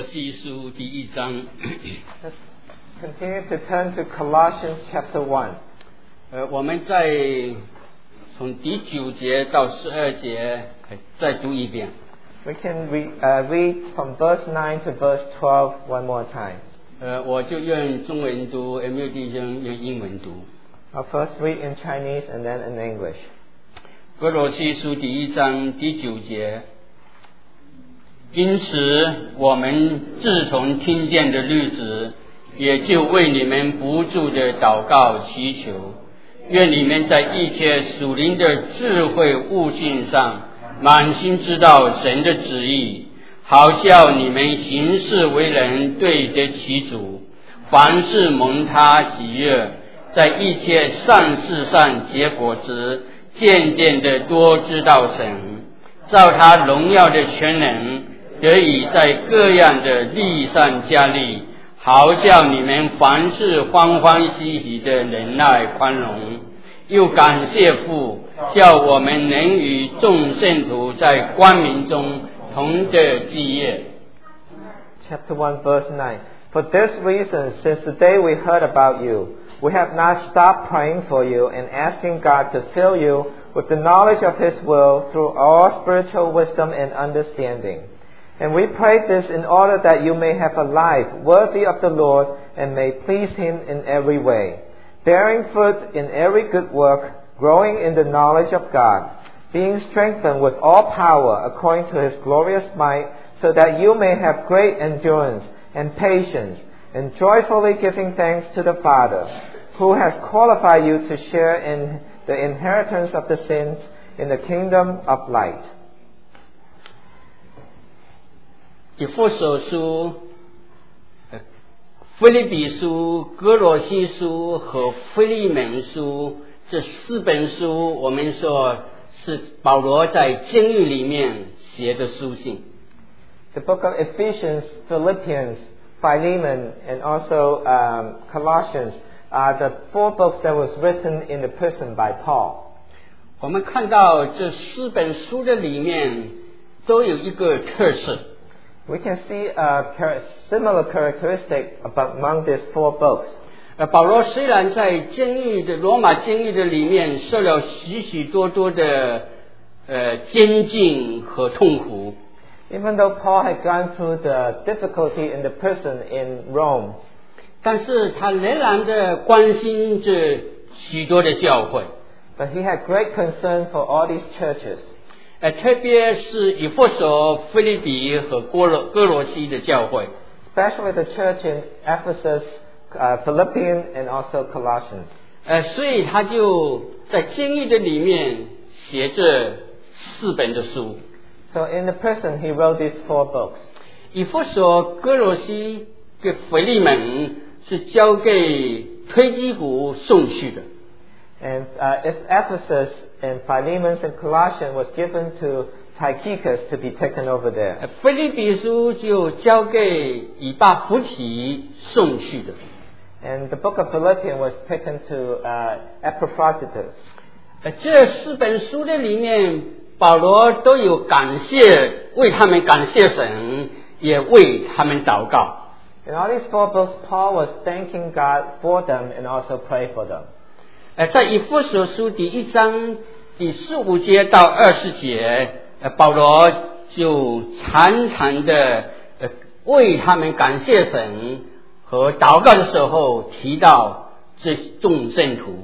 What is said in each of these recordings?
西书第1章。 Let's continue to turn to Colossians chapter 1. 我们再从第9节到12节再读一遍。 We can read from verse 9 to verse 12 one more time. 我就用中文读，MU弟兄用英文读。 I'll first read in Chinese and then in English. 歌罗西书第1章第9节。因此，我们自从听见的律子，也就为你们不住的祷告祈求，愿你们在一切属灵的智慧悟性上，满心知道神的旨意，好叫你们行事为人对得起主，凡事蒙他喜悦，在一切善事上结果子，渐渐的多知道神，照他荣耀的全能，得以在各样的利益上加力，好叫你们凡事欢欢喜喜的忍耐宽容。又感谢父，叫我们能与众圣徒在光明中同得基业。 Chapter 1 verse 9. For this reason, since the day we heard about you, we have not stopped praying for you and asking God to fill you with the knowledge of His will through all spiritual wisdom and understanding. And we pray this in order that you may have a life worthy of the Lord and may please Him in every way, bearing fruit in every good work, growing in the knowledge of God, being strengthened with all power according to His glorious might, so that you may have great endurance and patience, and joyfully giving thanks to the Father, who has qualified you to share in the inheritance of the saints in the kingdom of light. 以弗所书、腓立比书、歌罗西书和腓利门书这4本书，我们说是保罗在监狱里面写的书信。 The book of Ephesians, Philippians, Philemon, and also Colossians are the 4 books that was written in the prison by Paul. 我们看到这4本书的里面都有一个特色。 We can see a similar characteristic among these 4 books. 保罗虽然在罗马监狱的里面受了许许多多的监禁和痛苦， Even though Paul had gone through the difficulty in the prison in Rome, 但是他仍然的关心着许多的教会， but he had great concern for all these churches, 特别是以弗所、腓立比和歌罗西的教会。 especially the church in Ephesus, Philippians, and also Colossians. 所以他就在监狱的里面写这4本的书。 So in the prison, he wrote these 4 books. 以弗所、歌罗西跟腓利门是交给推基古送去的。 And if Ephesus and Philemon and Colossians was given to Tychicus to be taken over there. 腓立比书就交给以巴弗提送去的。 And the book of Philippians was taken to Epaphroditus. 这4本书的里面，保罗都有为他们感谢神，也为他们祷告。 In all these 4 books, Paul was thanking God for them and also pray for them. 在以弗所书第1章第15节到20节，保罗就常常的为他们感谢神和祷告的时候提到这众圣徒。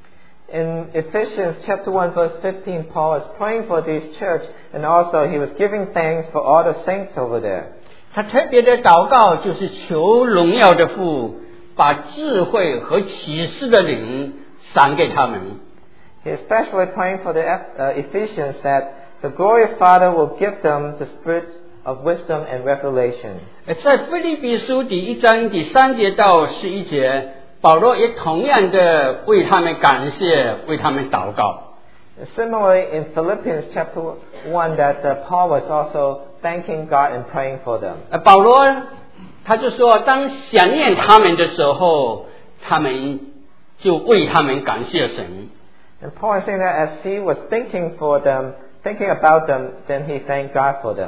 In Ephesians chapter 1 verse 15, Paul is praying for this church and also he was giving thanks for all the saints over there. 他特别的祷告就是求荣耀的父把智慧和启示的灵赏给他们。 He is especially praying for the Ephesians that the glorious Father will give them the spirit of wisdom and revelation. 在腓立比书第1章第3节到11节，保罗也同样的为他们感谢，为他们祷告。 Similarly, in Philippians chapter 1, that Paul was also thanking God and praying for them. 保罗他就说，当想念他们的时候，他们就为他们感谢神。 And Paul is saying that as he was thinking about them, then he thanked God for them.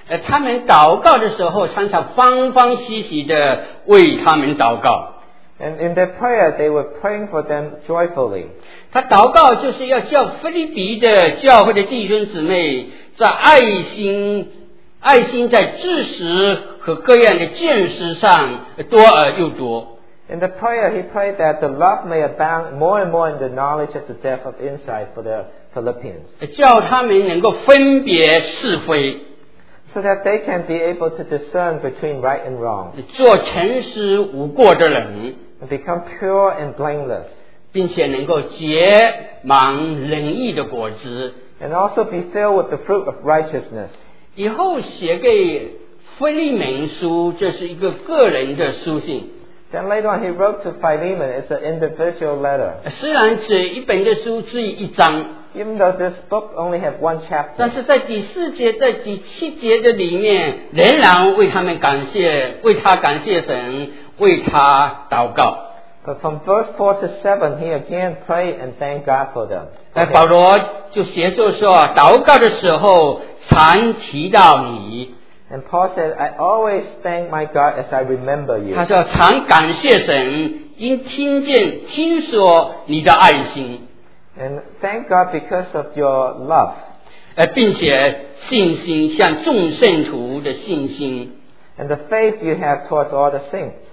他们祷告的时候常常欢欢喜喜的为他们祷告。 And in their prayer, they were praying for them joyfully. 他祷告就是要叫腓立比的教会的弟兄姊妹在爱心在知识和各样的见识上多而又多。 In the prayer, he prayed that the love may abound more and more in the knowledge of the depth of insight for the Philippians. 叫他们能够分别是非， So that they can be able to discern between right and wrong. 做诚实无过的人， And become pure and blameless. 并且能够结满仁义的果子。 And also be filled with the fruit of righteousness. 以后写给腓利门书，这是一个个人的书信。 Then later on he wrote to Philemon. It's an individual letter. 虽然这一本的书只有一章， Even though this book only has one 但 chapter. 是在第4节、在第7节的里面，仍然为他们感谢，为他感谢神，为他祷告。 But from verse 4 to 7, he again prayed and thanked God for them. 保罗就写作说，祷告的时候常提到你。 And Paul said, I always thank my God as I remember you. 他说常感谢神，因听说你的爱心， And thank God because of your love. 并且信心像众圣徒的信心。 And the faith you have towards all the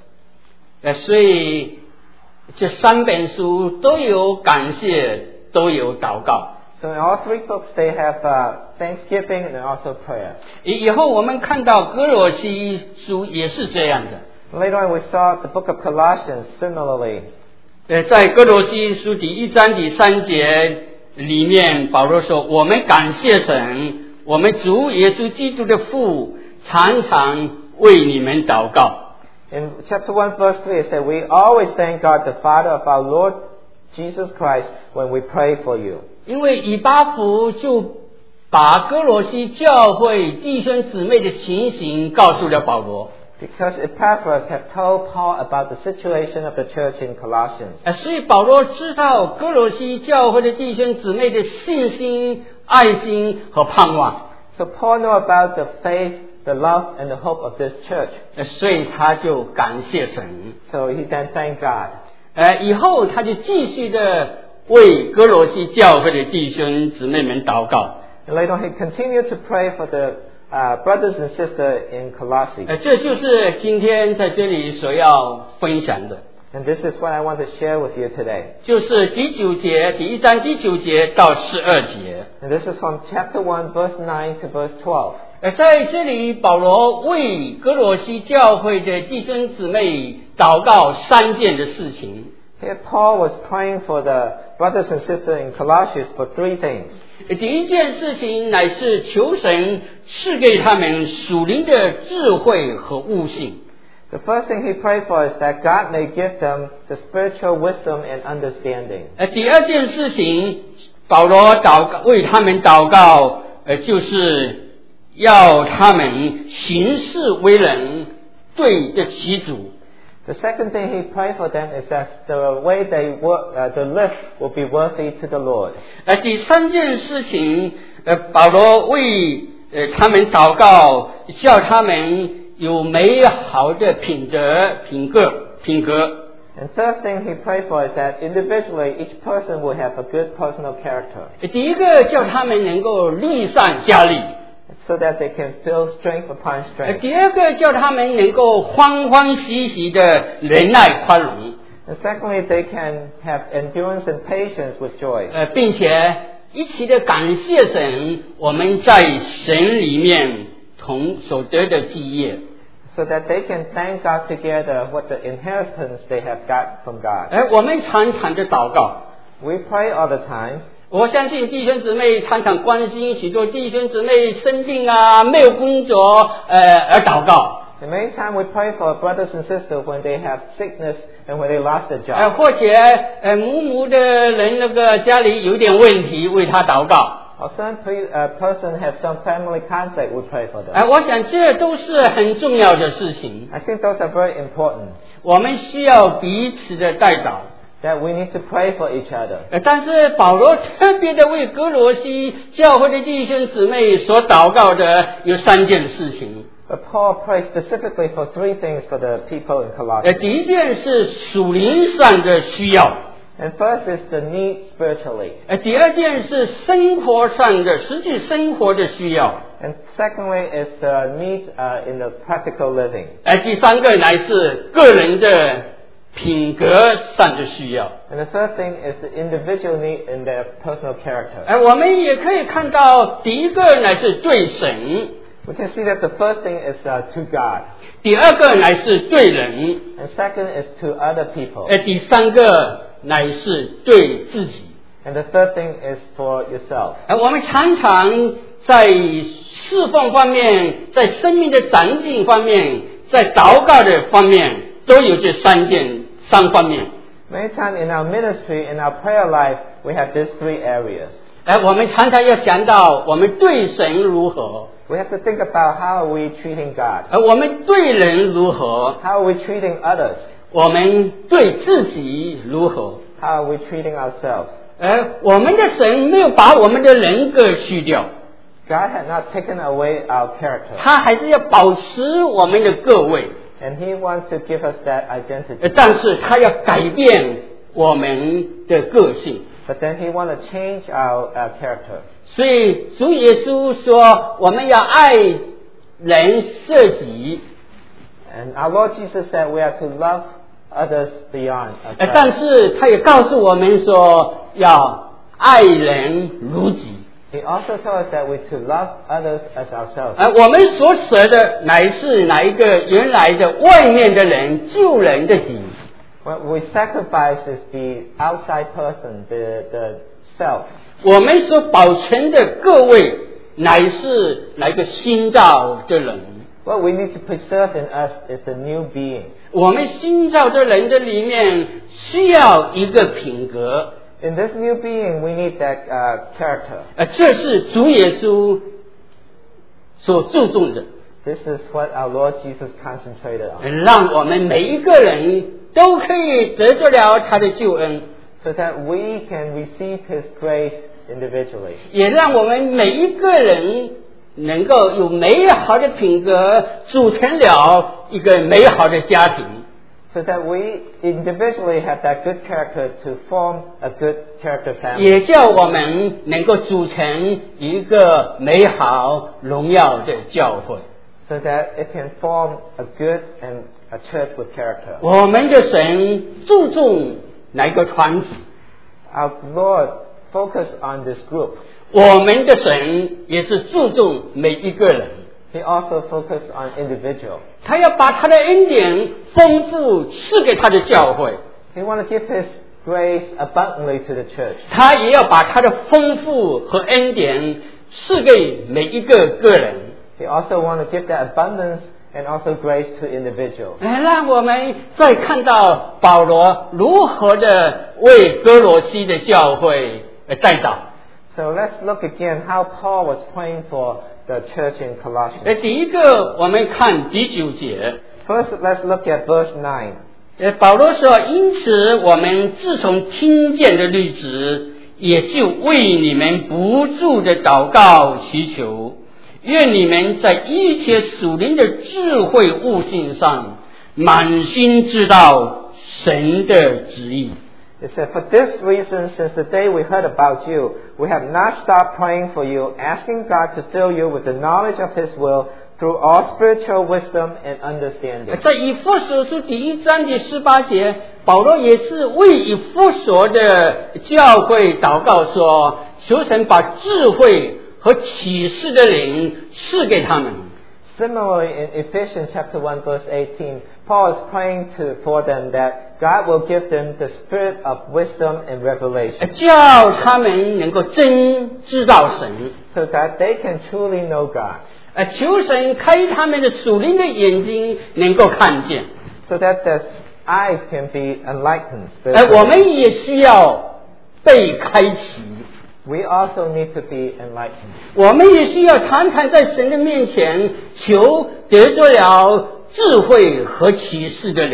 saints. 所以这3本书都有感谢，都有祷告。 So in all three books they have thanksgiving and also prayer. 以后我们看到哥罗西书也是这样的。 Later on we saw the book of Colossians similarly. 在哥罗西书第1章第3节里面，保罗说：“我们感谢神，我们主耶稣基督的父，常常为你们祷告。” In chapter 1 verse 3 it said, we always thank God the Father of our Lord Jesus Christ when we pray for you. 因为以巴弗就把哥罗西教会弟兄姊妹的情形告诉了保罗。 Because Epaphras had told Paul about the situation of the church in Colossians. 所以保罗知道哥罗西教会的弟兄姊妹的信心、爱心和盼望。 So Paul knew about the faith, the love, and the hope of this church. 所以他就感谢神。 So he then thanked God. 以后他就继续的为哥罗西教会的弟兄姊妹们祷告。 And later on he continued to pray for the brothers and sisters in Colossae. 这就是今天在这里所要分享的， And this is what I want to share with you today. 就是第9节，第1章第9节到12节。 And this is from chapter 1 verse 9 to verse 12. 在这里保罗为哥罗西教会的弟兄姊妹祷告3件的事情。 Here Paul was praying for the brothers and sisters in Colossians for three things. 第一件事情乃是求神赐给他们属灵的智慧和悟性。 The first thing he prayed for is that God may give them the spiritual wisdom and understanding. 第二件事情，保罗为他们祷告，就是要他们行事为人对得起主。 The second thing he prayed for them is that the way they live will be worthy to the Lord. 第三件事情，保罗为他们祷告，叫他们有美好的品格。 And third thing he prayed for is that individually each person will have a good personal character. 第一个叫他们能够力上加力。 So that they can feel strength upon strength. 第二个叫他们能够欢欢喜喜的忍耐宽容。 And secondly, they can have endurance and patience with joy. 并且一起的感谢神，我们在神里面所得的基业。 So that they can thank God together what the inheritance they have got from God. 我们常常的祷告。 We pray all the time. 我相信弟兄姊妹常常关心许多弟兄姊妹生病啊，没有工作，而祷告。 And many times we pray for brothers and sisters when they have sickness and when they lost their job. 或者母的人家里有点问题，为他祷告。 Or some person has some family conflict, we pray for them. 我想这都是很重要的事情。 I think those are very important. 我们需要彼此的代祷。 that we need to pray for each other. 但是保罗特别的为哥罗西教会的弟兄姊妹所祷告的有3件事情。 But Paul prays specifically for 3 things for the people in Colossae. 第一件是属灵上的需要。 And first is the need spiritually. 第二件是生活上的实际生活的需要。 And secondly is the need in the practical living. 第三个乃是个人的品格上的需要。 And the third thing is the individual need in their personal character. 我们也可以看到，第一个乃是对神。 We can see that the first thing is to God. 第二个乃是对人。 And second is to other people. 第三个乃是对自己。 And the third thing is for yourself. 我们常常在侍奉方面，在生命的长进方面，在祷告的方面，都有这3方面。 Many times in our ministry, in our prayer life, we have these 3 areas. 我们常常要想到我们对神如何。 We have to think about how are we treating God. 我们对人如何。 How are we treating others. 我们对自己如何。 How are we treating ourselves. 我们的神没有把我们的人格去掉。 God had not taken away our character. 他还是要保持我们的个位。 And He wants to give us that identity. 但是他要改变我们的个性。 But then He wants to change our character. 所以主耶稣说我们要爱人舍己。 And our Lord Jesus said we have to love others beyond ourselves. 但是他也告诉我们说要爱人如己。 He also told us that we to love others as ourselves. 我们所舍的乃是哪一个原来的外面的人，救人的己。 What we sacrifice is the outside person, the self. 我们所保存的各位乃是哪一个新造的人。 What we need to preserve in us is the new being. 我们新造的人的里面需要一个品格。 In this new being, we need that character. 这是主耶稣所注重的。 This is what our Lord Jesus concentrated on. 让我们每一个人都可以得着了他的救恩。 So that we can receive His grace individually. 也让我们每一个人能够有美好的品格，组成了一个美好的家庭。 So that we individually have that good character to form a good character family. 也叫我们能够组成一个美好荣耀的教会。 So that it can form a good and a church with character. 我们的神注重哪一个团体？ Our Lord focused on this group. 我们的神也是注重每一个人。 He also focused on individual. 他要把他的恩典丰富赐给他的教会。 He wanted to give His grace abundantly to the church. 他也要把他的丰富和恩典赐给每一个个人。 He also wanted to give that abundance and also grace to individuals. 让我们再看到保罗如何的为哥罗西的教会代祷。 So let's look again how Paul was praying for the church in Colossians. 第一个，我们看第9节。 First, let's look at verse 9. 保罗说：“因此，我们自从听见的律旨，也就为你们不住的祷告祈求，愿你们在一切属灵的智慧悟性上，满心知道神的旨意。” It said, "For this reason, since the day we heard about you, we have not stopped praying for you, asking God to fill you with the knowledge of His will through all spiritual wisdom and understanding." 在以弗所书第1章第18节，保罗也是为以弗所的教会祷告说，求神把智慧和启示的灵赐给他们。 Similarly, in Ephesians chapter 1 verse 18, Paul is praying for them that God will give them the spirit of wisdom and revelation, 叫他们能够真知道神。 so that they can truly know God. 求神开他们的属灵的眼睛，能够看见。 So that their eyes can be enlightened. 我 spiritually. 们也需要被开启。 We also need to be enlightened. 我们也需要常常在神的面前求得着了智慧和启示的灵。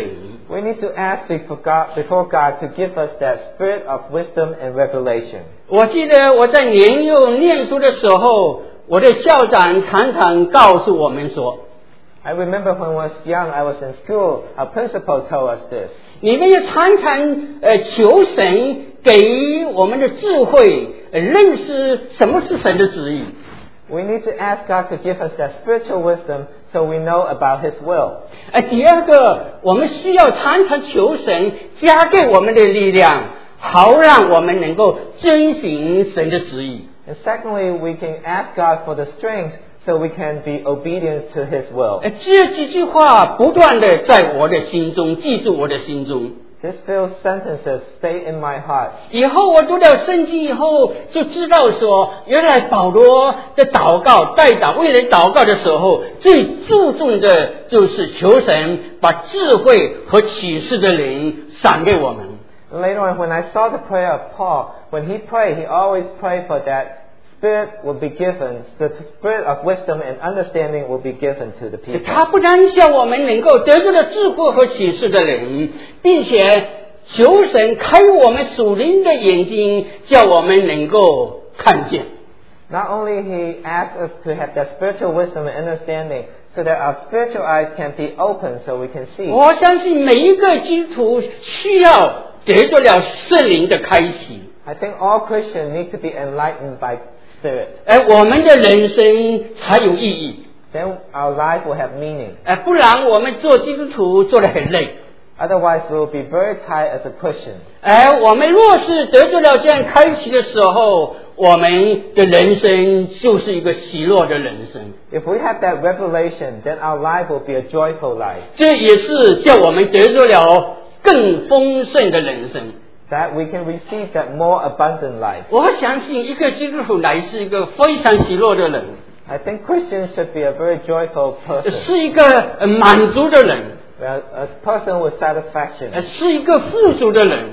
We need to ask before God to give us that spirit of wisdom and revelation. 我记得我在年幼念书的时候，我的校长常常告诉我们说， I remember when I was young, I was in school, our principal told us this. 你们要常常求神给我们的智慧，认识什么是神的旨意。 We need to ask God to give us that spiritual wisdom so we know about His will. 第二个，我们需要常常求神加给我们的力量，好让我们能够遵行神的旨意。 And secondly, we can ask God for the strength so we can be obedient to His will. 这几句话不断的在我的心中，记住我的心中。 These few sentences stay in my heart. 以后我读了圣经以后，就知道说，原来保罗的祷告、代祷、为人祷告的时候，最注重的就是求神把智慧和启示的灵赏给我们。 And later on, when I saw the prayer of Paul, when he prayed, he always prayed for that spirit will be given, the spirit of wisdom and understanding will be given to the people. 他不但叫我们能够得着了智慧和启示的灵，并且求神开我们属灵的眼睛，叫我们能够看见。 Not only he asks us to have that spiritual wisdom and understanding so that our spiritual eyes can be open so we can see. 我相信每一个基督徒需要得着了圣灵的开启， I think all Christians need to be enlightened by spirit. 而我们的人生才有意义。 Then our life will have meaning. 不然我们做基督徒做得很累。 Otherwise, we will be very tired as a Christian. 我们若是得着了这样开启的时候，我们的人生就是一个喜乐的人生。 If we have that revelation, then our life will be a joyful life. 这也是叫我们得着了更丰盛的人生。 That we can receive that more abundant life. 我相信一个基督徒乃是一个非常喜乐的人， I think Christians should be a very joyful person. 是一个满足的人， A person with satisfaction. 是一个富足的人。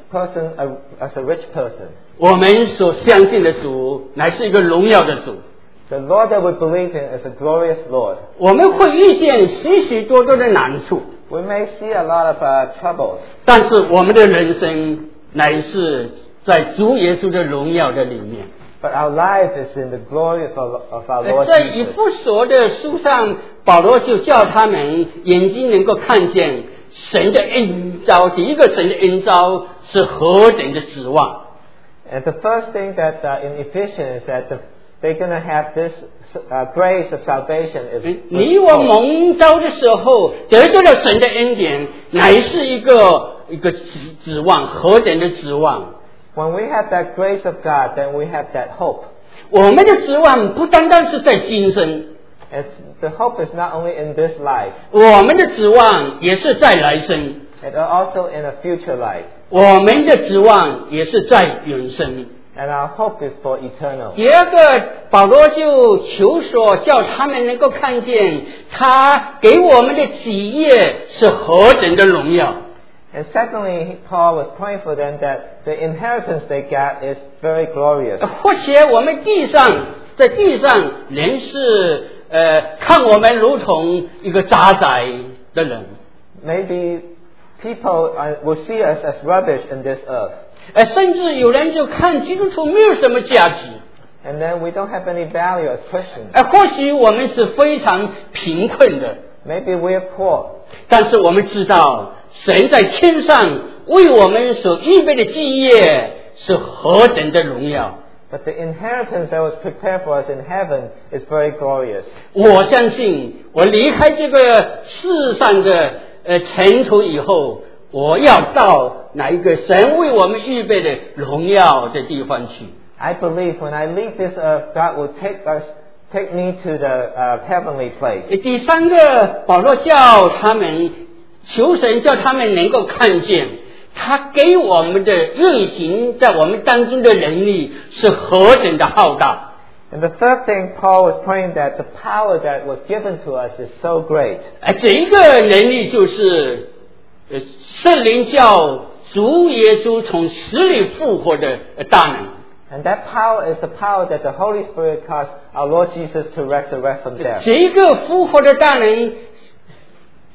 As a rich person. 我们所相信的主乃是一个荣耀的主。 The Lord that we believe in is a glorious Lord. 我们会遇见许许多多的难处， We may see a lot of troubles. 但是我们的人生乃是在主耶稣的荣耀的里面。 But our life is in the glory of our Lord 在以 Jesus. 弗所的书上，保罗就叫他们眼睛能够看见神的恩召。第一个神的恩召是何等的指望。 And the first thing that in Ephesians is that they're going to have this grace of salvation is 你我蒙召的时候得到了神的恩典，乃是一个指望，何等的指望。 When we have that grace of God, then we have that hope. 我们的指望不单单是在今生， The hope is not only in this life, 我们的指望也是在来生， and also in a future life. 我们的指望也是在永生。 And our hope is for eternal. 第二个，保罗就求说，叫他们能够看见他给我们的基业是何等的荣耀。 And secondly, Paul was praying for them that the inheritance they got is very glorious. 或且我们在地上人是看我们如同一个渣滓的人。 Maybe people will see us as rubbish in this earth. 甚至有人就看基督徒没有什么价值。 And then we don't have any value as Christians. 或许我们是非常贫困的， Maybe we're poor. 但是我们知道神在天上为我们所预备的基业是何等的荣耀。 But the inheritance that was prepared for us in heaven is very glorious. 我相信我离开这个世上的尘土以后，我要到哪一个神为我们预备的荣耀的地方去。 I believe when I leave this earth, God will take me to the heavenly place. 第三个，保罗叫他们求神，叫他们能够看见他给我们的运行在我们当中的能力是何等的浩大。 And the third thing, Paul was praying that the power that was given to us is so great. 这一个能力就是圣灵叫主耶稣从死里复活的大能。 And that power is the power that the Holy Spirit caused our Lord Jesus to resurrect from death. 这一个复活的大能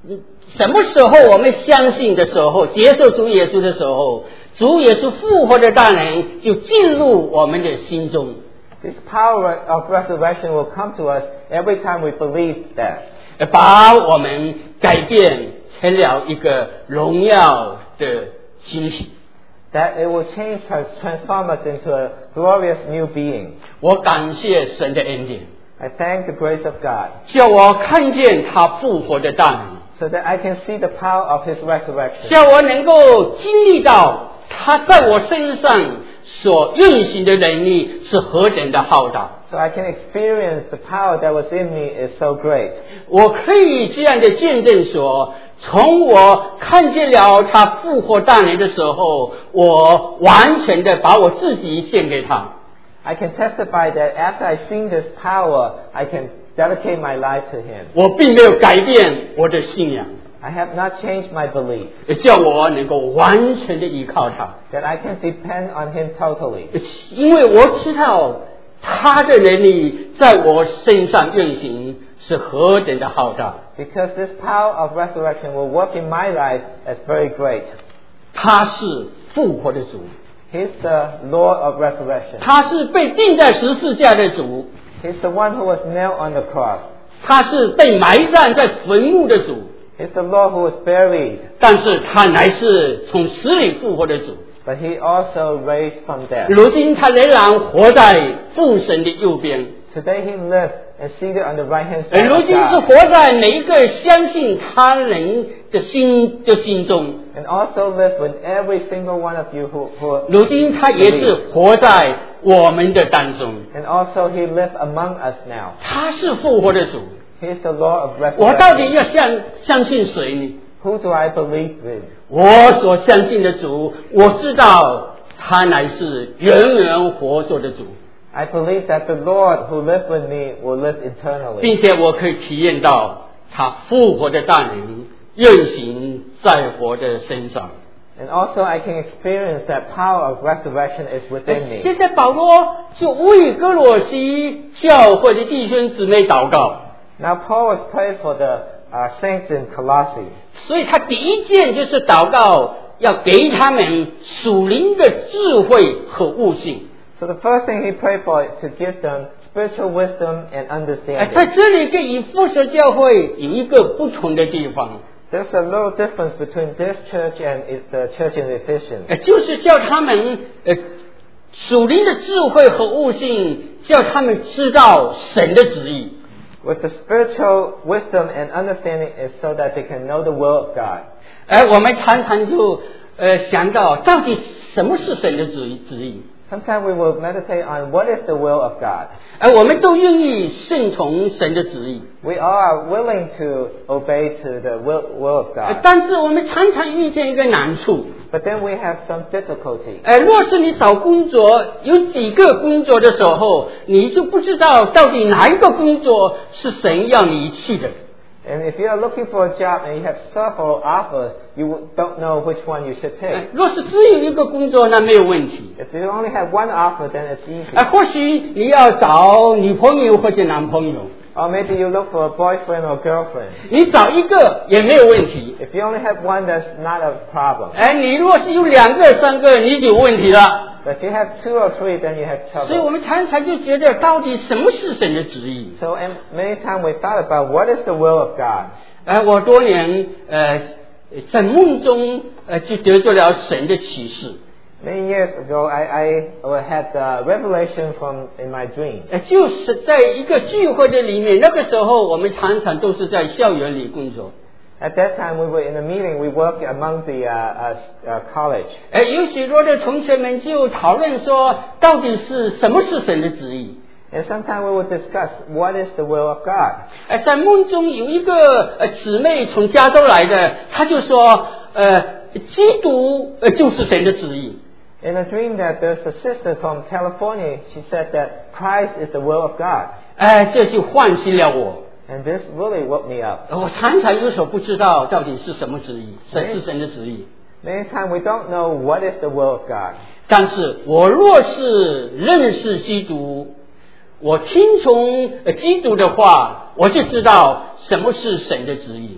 什么时候我们相信的时候，接受主耶稣的时候，主耶稣复活的大能就进入我们的心中。 This power of resurrection will come to us every time we believe that. 把我们改变成了一个荣耀的形体。 That it will transform us into a glorious new being. 我感谢神的恩典， I thank the grace of God, 叫我看见他复活的大能， so that I can see the power of His resurrection. 叫我能够经历到他在我身上所运行的能力是何等的浩大。 So I can experience the power that was in me is so great. 我可以这样的见证说，从我看见了他复活大能的时候，我完全的把我自己献给他。 I can testify that after I seen this power, I can dedicate my life to Him. 我并没有改变我的信仰， I have not changed my belief, 叫我能够完全的依靠他， that I can depend on Him totally. 因为我知道他的能力在我身上运行是何等的浩大。 Because this power of resurrection will work in my life as very great. 他是复活的主， He's the Lord of resurrection. 他是被钉在十字架的主， He's the one who was nailed on the cross. 他是被埋葬在坟墓的主， He's the Lord who was buried, 但是他乃是从死里复活的主。 but He also raised from death. 如今他仍然活在父神的右边， Today He lives and seated on the right hand side 如 of 今是 God. 活在每一个相信他人的心中。 And also live with every single one of you who 如今他也是活在我们的当中， and also He lives among us now. 他是复活的主。 He is the Lord of 我到底 resurrection. 要相信谁呢？ Who do I believe in? 我所相信的主，我知道他乃是永远活着的主， I believe that the Lord who lives with me will live eternally. 并且我可以体验到他复活的大能运行在我的身上。 And also I can experience that power of resurrection is within me. 现在保罗就为哥罗西教会的弟兄姊妹祷告， Now Paul was praying for the saints in Colossae. 所以他第一件就是祷告，要给他们属灵的智慧和悟性。 So the first thing he prayed for is to give them spiritual wisdom and 在 understanding. 这里跟以弗所教会有一个不同的地方， There's a little difference between this church and the church in Ephesians. 就是叫他们属灵的智慧和悟性，叫他们知道神的旨意。 With the spiritual wisdom and understanding is so that they can know the will of God. 我们常常就想到，到底什么是神的旨意？ Sometimes we will meditate on what is the will of God. 我们都愿意顺从神的旨意， We all are willing to obey to the will of God. 但是我们常常遇见一个难处。 But then we have some difficulty. 若是你找工作有几个工作的时候，你就不知道到底哪一个工作是神要你去的。 And if you are looking for a job and you have several offers, you don't know which one you should take. 若是只有一个工作，那没有问题。 If you only have one offer, then it's easy. 或许你要找女朋友或者男朋友， Or maybe you look for a boyfriend or girlfriend. 你找一个也没有问题。 If you only have one, that's not a problem. 你若是有2个、3个，你就有问题了。 But if you have 2 or 3, then you have 所以我 trouble. 们常常就觉得，到底什么是神的旨意？ So and many times we thought about what is the will of God. 我多年在梦中就得到了神的启示。 Many years ago, I had a revelation in my dream. 就是在一个聚会的里面，那个时候我们常常都是在校园里工作。 At that time, we were in a meeting. We worked among the college. 有许多的同学们就讨论说，到底是什么是神的旨意？ And sometimes we would discuss what is the will of God. 在梦中有一个姊妹从加州来的，她就说，基督就是神的旨意。 In a dream that there's a sister from California, she said that Christ is the will of God. 这就唤醒了我。 And this really woke me up. 我常常有所不知道到底是什么旨意，是神的旨意。 Many times we don't know what is the will of God. 但是我若是认识基督，我听从基督的话，我就知道什么是神的旨意。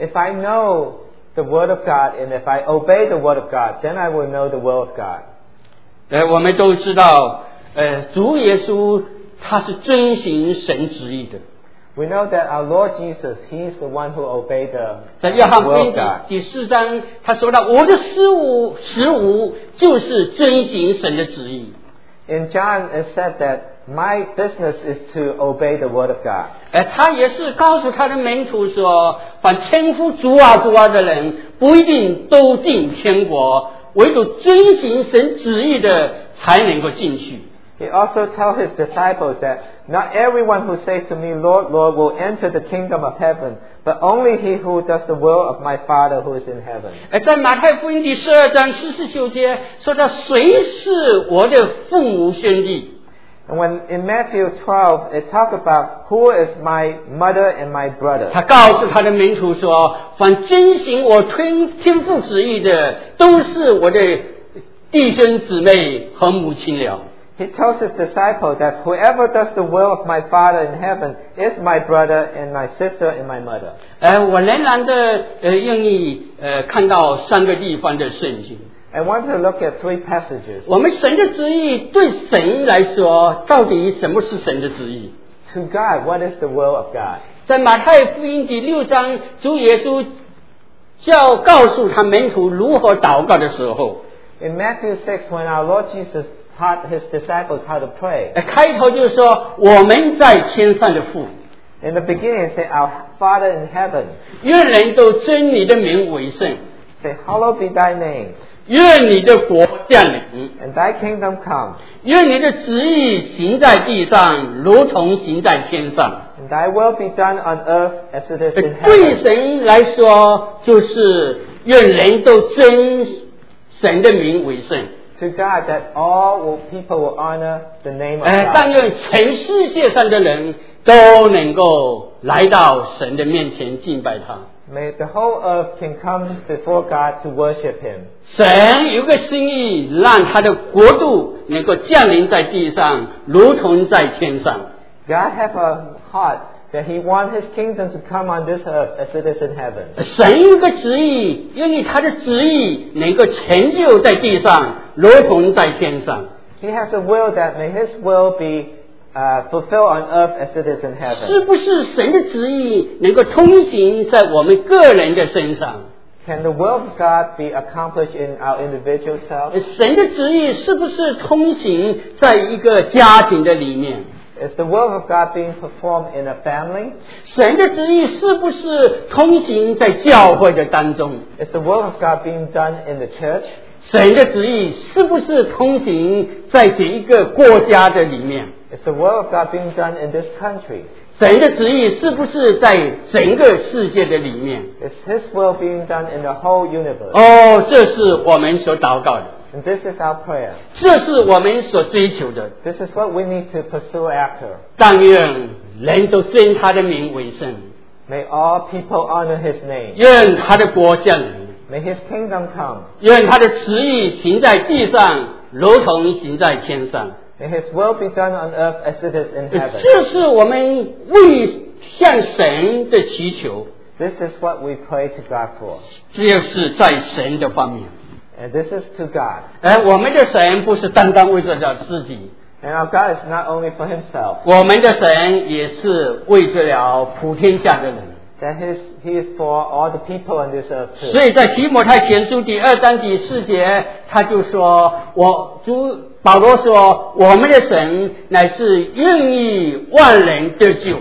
If I know the Word of God and if I obey the Word of God, then I will know the will of God. 我们都知道，主耶稣他是遵行神旨意的。 We know that our Lord Jesus, He is the one who obeyed the 在约翰福 will 音 of God. 第4章，他说到我的食物就是遵行神的旨意。 In John, it said that my business is to obey the Word of God. 他也是告诉他的门徒说，凡称呼主啊主啊的人，不一定都进天国，唯独遵行神旨意的才能够进去。 He also told His disciples that not everyone who says to me, Lord, Lord, will enter the kingdom of heaven, but only he who does the will of my Father who is in heaven. 在马太福音第12章49节说到，谁是我的父母兄弟？ And when in Matthew 12, it talks about who is my mother and my brother. 他告诉他的门徒说，凡遵行我天父旨意的，都是我的弟兄姊妹和母亲了。 He tells his disciples that whoever does the will of my Father in heaven is my brother and my sister and my mother. 我仍然的愿意看到3个地方的圣经。 I want to look at 3 passages. 我们神的旨意对神来说，到底什么是神的旨意？ To God, what is the will of God? 在马太福音第6章，主耶稣要告诉他门徒如何祷告的时候， In Matthew 6, when our Lord Jesus taught His disciples how to pray, 开头就说我们在天上的父， in the beginning it said, Our Father in heaven, 愿人都尊你的名为圣， say, Hallowed be thy name, 愿你的国降临， and thy kingdom come, 愿你的旨意行在地上，如同行在天上。 and thy will be done on earth as it is in 对 heaven. 神来说，就是愿人都尊神的名为圣。 To God, that all people will honor the name of 但 God. 愿全世界上的人都能够来到神的面前敬拜他。 May the whole earth can come before God to worship Him. 神有个心意，让他的国度能够降临在地上，如同在天上。 God have a heart that He wants His kingdom to come on this earth as it is in heaven. 神有个旨意，愿意他的旨意能够成就在地上，如同在天上。 He has a will that may His will be fulfilled on earth as it is in heaven. 是不是神的旨意能够通行在我们个人的身上？ Can the will of God be accomplished in our individual selves? 神的旨意是不是通行在一个家庭的里面？ Is the will of God being performed in a family? 神的旨意是不是通行在教会的当中？ Is the will of God being done in the church? 神的旨意是不是通行在这一个国家的里面？ Is the will of God being done in this country? 神的旨意是不是在整个世界的里面？ Is His will being done in the whole universe? 这是我们所祷告的， And this is our prayer. 这是我们所追求的。 This is what we need to pursue after. 但愿人都尊他的名为圣， May all people honor His name. 愿他的国降临， May His kingdom come. 愿他的旨意行在地上，如同行在天上。 May His will be done on earth as it is in heaven. 这是我们为向神的祈求， This is what we pray to God for. 这是在神的方面。 And this is to God. 我们的神不是单单为了自己， And our God is not only for Himself. 我们的神也是为了普天下的人。 That He is for all the people on this earth too. 所以在提摩太前书第2章第4节，他就说：保罗说，我们的神乃是愿意万人得救。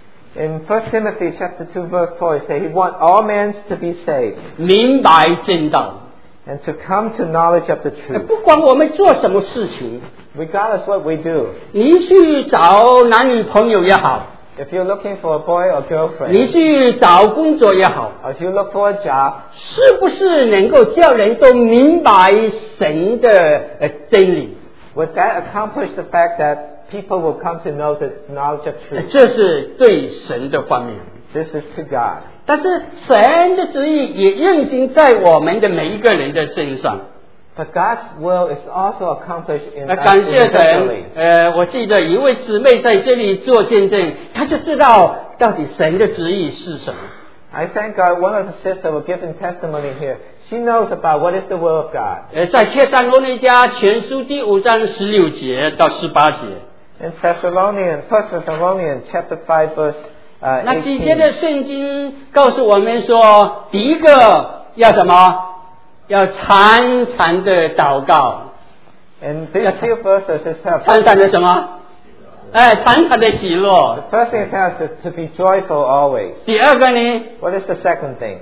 In 1 Timothy chapter 2 verse 4, He says He wants all men to be saved 明白真道， and to come to knowledge of the truth. 不管我们做什么事情， Regardless what we do, 你去找男女朋友也好， if you're looking for a boy or 你 girlfriend, 去找工作也好， or if you look for a job, 是不是能够叫人都明白神的真理？ would that accomplish the fact that people will come to know the knowledge of truth? 这是对神的方面。 This is to God. 但是神的旨意也运行在我们的每一个人的身上。 But God's will is also accomplished in us 感谢神 individually.， 我记得一位姊妹在这里做见证，她就知道到底神的旨意是什么。 I thank God one of the sisters was giving testimony here. She knows about what is the will of God. 在帖撒罗尼迦前书第5章16节到18节。 In 1 Thessalonians chapter 5 verse 那几节 18. 的圣经告诉我们说，第一个要什么？要常常的祷告。 And these few verses is 常常的什么？常常的喜乐。 the first thing it tells us to be joyful always. 第二个呢？ What is the second thing?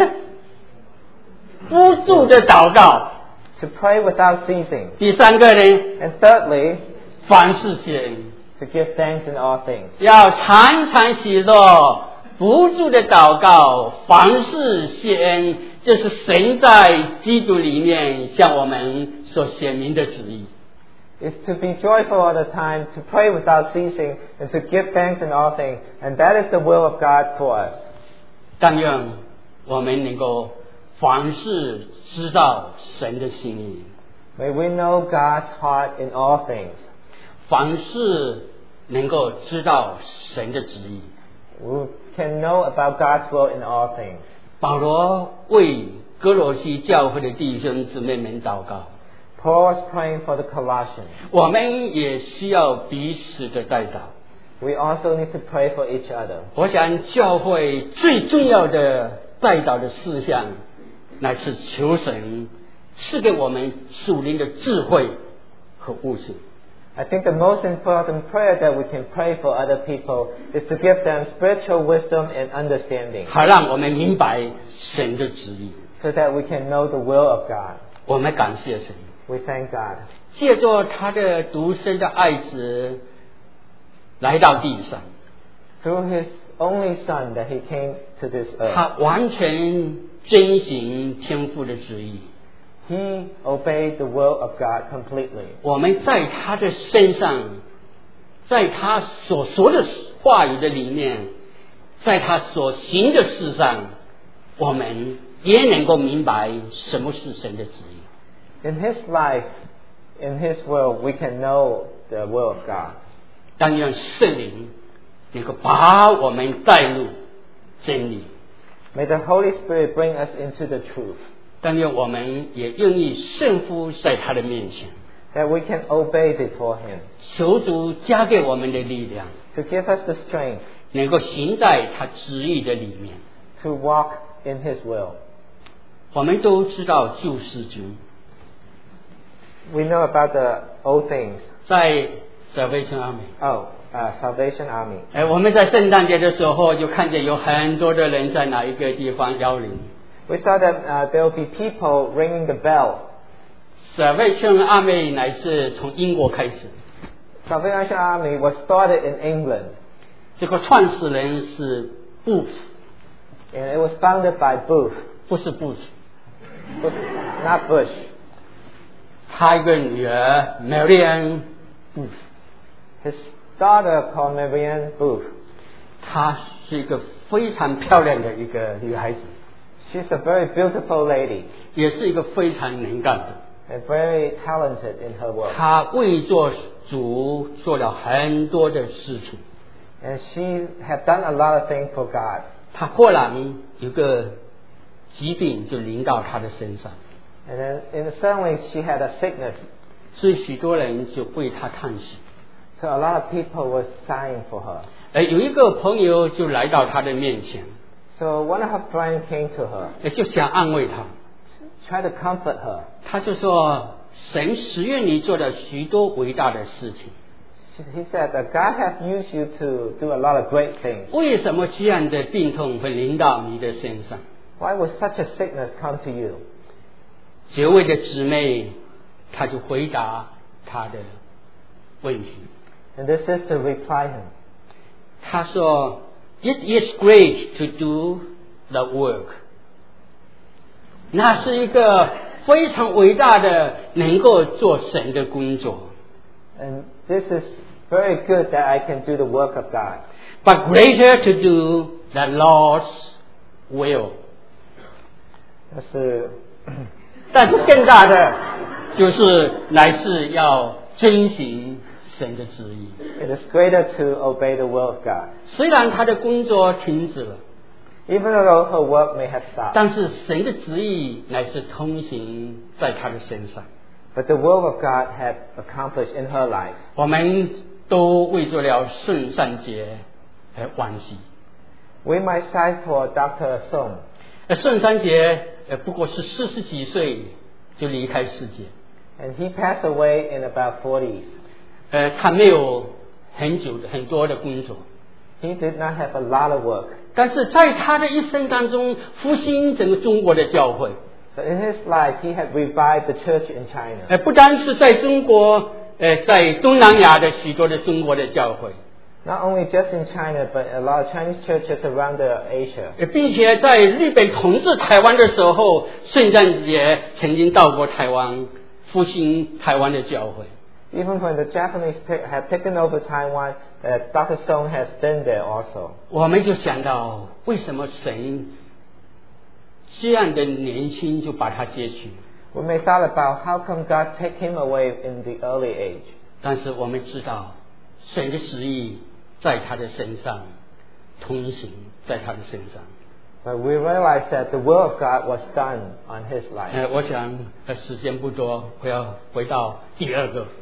不住的祷告。 To pray without ceasing. 第三个呢？ And thirdly, 凡事谢恩。 to give thanks in all things. 要常常喜乐，不住的祷告，凡事谢恩，这是神在基督里面向我们所显明的旨意。 Is to be joyful all the time, to pray without ceasing, and to give thanks in all things. And that is the will of God for us. 但愿我们能够凡事知道神的心意， May we know God's heart in all things. 凡事能够知道神的旨意。 We can know about God's will in all things. 保罗为哥罗西教会的弟兄姊妹们祷告， Paul was praying for the Colossians. 我们也需要彼此的代祷。 We also need to pray for each other. 我想教会最重要的代祷的事项，乃是求神赐给我们属灵的智慧和悟性。 I think the most important prayer that we can pray for other people is to give them spiritual wisdom and understanding, 好让我们明白神的旨意。 so that we can know the will of God. 我们感谢神， We thank God. 借着他的独生的爱子来到地上， Through His only Son that He came to this earth. 他完全遵行天父的旨意。 He obeyed the will of God completely. 我们在他的身上，在他所说的话语的里面，在他所行的事上，我们也能够明白什么是神的旨意。 In His life, in His will, we can know the will of God. 但愿圣灵能够把我们带入真理， May the Holy Spirit bring us into the truth, 但愿我们也愿意顺服在他的面前， that we can obey before Him, 求主加给我们的力量， to give us the strength 能够行在他旨意的里面。 to walk in His will. 我们都知道救世主 We know about the old things. 在Salvation Army。 Salvation Army. 我们在圣诞节的时候就看见有很多的人在哪一个地方摇铃。 We saw that there will be people ringing the bell. Salvation Army 乃是从英国开始， Salvation Army was started in England, 这个创始人是 Booth， and it was founded by Booth, 不是 Bush， not Bush. 他一个女儿 Marianne Booth， His daughter called Marianne Booth. 她是一个非常漂亮的一个女孩子， She's a very beautiful lady 也是一个非常能干的。 and very talented in her work. 她为做主做了很多的事情。 And she had done a lot of things for God. 她忽然有个疾病就临到她的身上， And then suddenly she had a sickness. 所以许多人就为她叹息。 So a lot of people were sighing for her. 有一个朋友就来到她的面前， So one of her friends came to her, 就想安慰她。 tried to comfort her. 他就说：“神使用你做了许多伟大的事情， He said that God has used you to do a lot of great things. 为什么这样的病痛会临到你的身上？” Why would such a sickness come to you? 这位的姊妹，她就回答她的问题。 And this sister replied him, 她说 ：“It is great to do the work。”那是一个非常伟大的，能够做神的工作。 and this is very good that I can do the work of God. But greater to do the Lord's will。但是更大的就是乃是要遵行神的旨意。 It is greater to obey the will of God. 虽然他的工作停止了， even though her work may have stopped. 但是神的旨意乃是通行在他的身上。 But the will of God had accomplished in her life. 我们都为做了圣诞节而惋惜。 We might sigh for Dr. Song. 圣诞节不过是40几岁就离开世界。 And he passed away in about 40s. 他没有很多的工作。 He did not have a lot of work. 但是在他的一生当中，复兴整个中国的教会。 But in his life, he had revived the church in China. 不单是在中国，在东南亚的许多的中国的教会。 Not only just in China, but a lot of Chinese churches around Asia. 并且在日本统治台湾的时候，圣诞节曾经到过台湾，复兴台湾的教会。 Even when the Japanese have taken over Taiwan, Dr. Song has been there also. 我们就想到，为什么神这样的年轻就把他接去？ We may thought about how come God take him away in the early age. 但是我们知道，神的旨意在他的身上通行，在他的身上。 But we realize that the will of God was done on his life. 我想时间不多，我要回到第二个。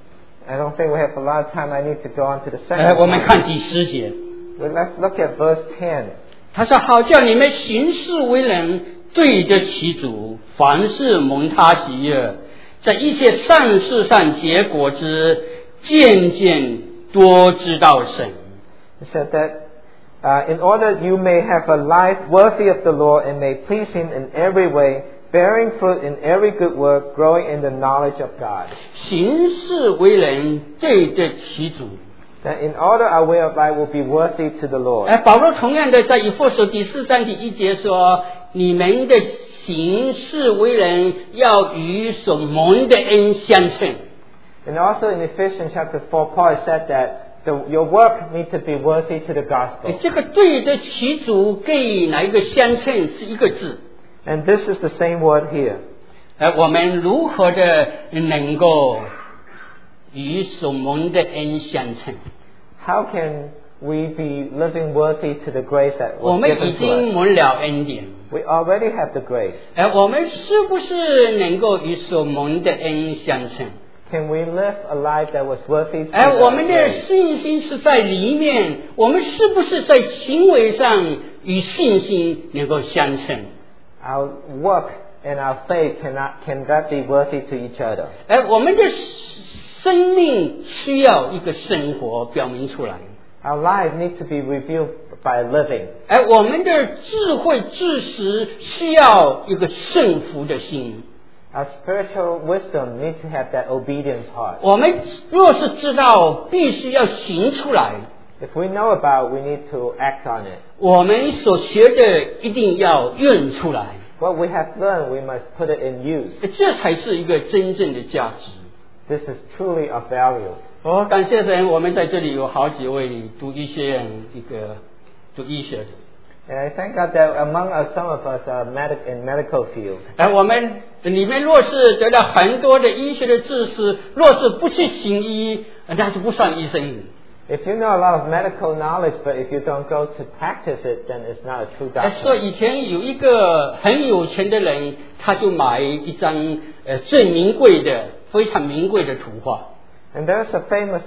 I don't think we have a lot of time. I need to go on to the second. 我们看第10节。 Well, let's look at verse 10. 他说：“好叫你们行事为人对得起主，凡事蒙他喜悦，在一切善事上结果子，渐渐多知道神。” He said that in order you may have a life worthy of the Lord and may please Him in every way, bearing fruit in every good work, growing in the knowledge of God. 行事为人对得起主。 That in order our way of life will be worthy to the Lord. 保罗同样的在以弗所第4章第1节说：“你们的行事为人要与所蒙的恩相称。” And also in Ephesians chapter 4, Paul said that your work needs to be worthy to the gospel. 这个对得起主跟哪一个相称是一个字。 And this is the same word here. 我们如何的能够与所蒙的恩相称？ How can we be living worthy to the grace that 我 was 们已 given to 经 us? 蒙了恩典。 We already have the grace. 我们是不是能够与所蒙的恩相称？ Can we live a life that was worthy to 我 the 们的 grace? 信心是在里面，我们是不是在行为上与信心能够相称？ Our work and our faith can that be worthy to each other? 我们的生命需要一个生活表明出来。 Our life needs to be revealed by living. 我们的智慧知识需要一个顺服的心。 Our spiritual wisdom needs to have that obedience heart. 我们若是知道，必须要行出来。 If we know about, we need to act on it. 我们所学的一定要用出来， What we have learned, we must put it in use. 这才是一个真正的价值。 This is truly of value. 感谢神，我们在这里有好几位读医学院读医学的。 And I thank God that among us, some of us are in medical field. 我们里面若是得到很多的医学的知识，若是不去行医，那就不算医生。 If you know a lot of medical knowledge, but if you don't go to practice it, then it's not a true 说 doctor. 以前有一个很有钱的人，他就买一张最名贵的、非常名贵的图画。 And there's a famous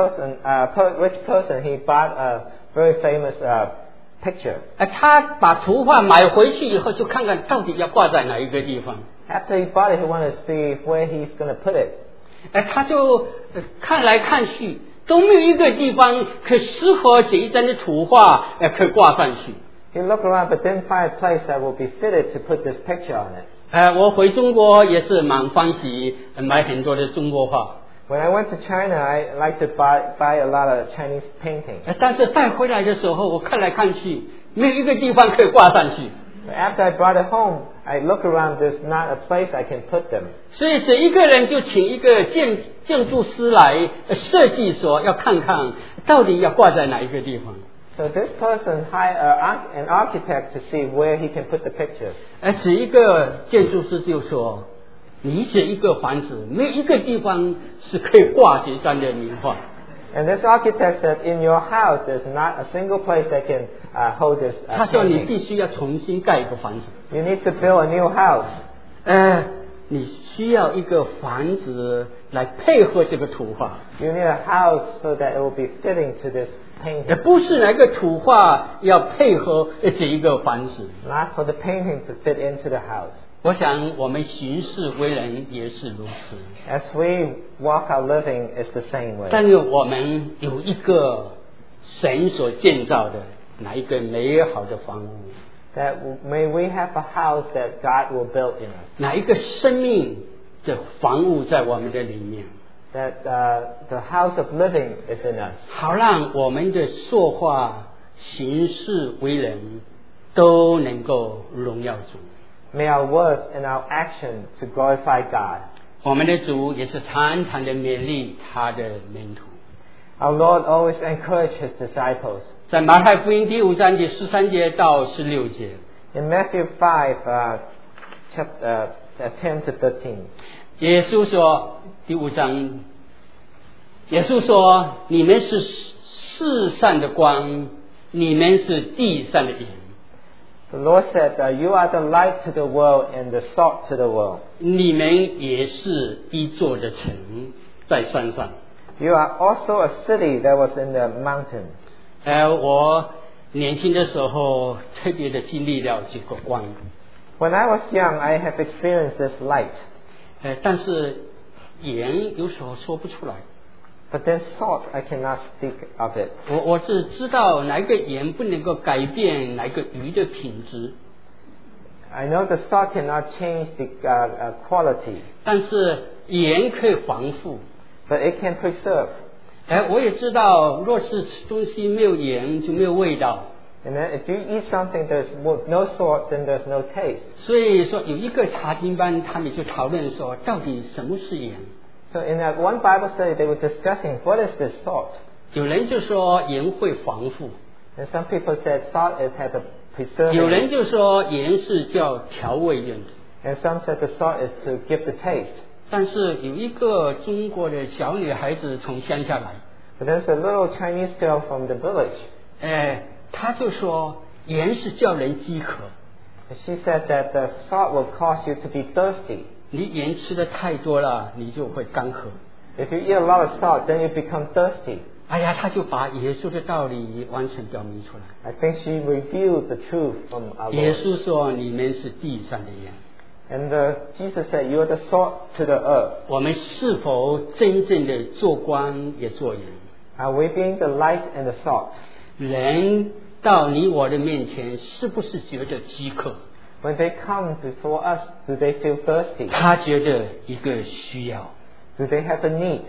rich person. He bought a very famous picture. 他把图画买回去以后，就看看到底要挂在哪一个地方。 After he bought it, he wanted to see where he's going to put it. 他就看来看去，都没有一个地方可适合这一张的图画可以挂上去。 He looked around, but didn't find a place that will be fitted to put this picture on it. 我回中国也是蛮欢喜买很多的中国画。 When I went to China, I like to buy a lot of Chinese paintings. 但是带回来的时候，我看来看去，没有一个地方可以挂上去。 But after I brought it home, I look around. There's not a place I can put them. 所以这一个人就请一个建筑师来设计，说要看看到底要挂在哪一个地方。 So this person hired an architect to see where he can put the picture. 这一个建筑师就说：“你这一个房子没有一个地方是可以挂这张的名画。” And this architect said, in your house, there's not a single place that can hold this 他说你 painting. 必须要重新盖一个房子。 You need to build a new house. 你需要一个房子来配合这个图画， You need a house so that it will be fitting to this 也 painting. 不是哪个图画要配合这一个房子。 Not for the painting to fit into the house. 我想我们行事为人也是如此， As we walk our living, it's the same way. 但愿我们有一个神所建造的哪一个美好的房屋， That may we have a house that God will build in us. 哪一个生命的房屋在我们的里面， That the house of living is in us. 好让我们的说话、行事为人都能够荣耀主。 May our words and our action to glorify God. 我们的主也是常常的勉励他的门徒。 Our Lord always encouraged His disciples. 在马太福音第5章第13节到16节， In Matthew 5, chapter 10 to 13, 耶稣说第5章，耶稣说：“你们是世上的光，你们是地上的盐。 the Lord said, You are the light to the world and the salt to the world. 你们也是一座的城，在山上。” You are also a city that was in the mountain. 我年轻的时候特别的经历了这个光， When I was young, I have experienced this light. 但是盐有时候说不出来。 But then salt, I cannot speak of it. 我只知道哪一个盐不能够改变哪一个鱼的品质， I know the salt cannot change the quality, 但是盐可以防腐。 but it can preserve. 我也知道，若是吃东西没有盐就没有味道。 And then if you eat something there's no salt, then there's no taste. 所以说有一个查经班，他们就讨论说，到底什么是盐？ So in that one Bible study, they were discussing what is this salt. 有人就说盐会防腐， And some people said salt has a 有 preservative. 人就说盐是叫调味用的。 And some said the salt is to give the taste. 但是有一个中国的小女孩子从乡下来， But there's a little Chinese girl from the village. 她就说盐是叫人饥渴， And she said that the salt will cause you to be thirsty. 你盐吃的太多了，你就会干渴。 If you eat a lot of salt, then you become thirsty. 哎呀，她就把耶稣的道理完全表明出来。 I think she revealed the truth from our 耶 Lord. 稣说：“你们是地上的盐。” And Jesus said, You are the salt to the earth. 我们是否真正的做光也做盐？ Are we being the light and the salt? 人到你我的面前，是不是觉得饥渴？ When they come before us, do they feel thirsty? 他觉得一个需要。 Do they have a need?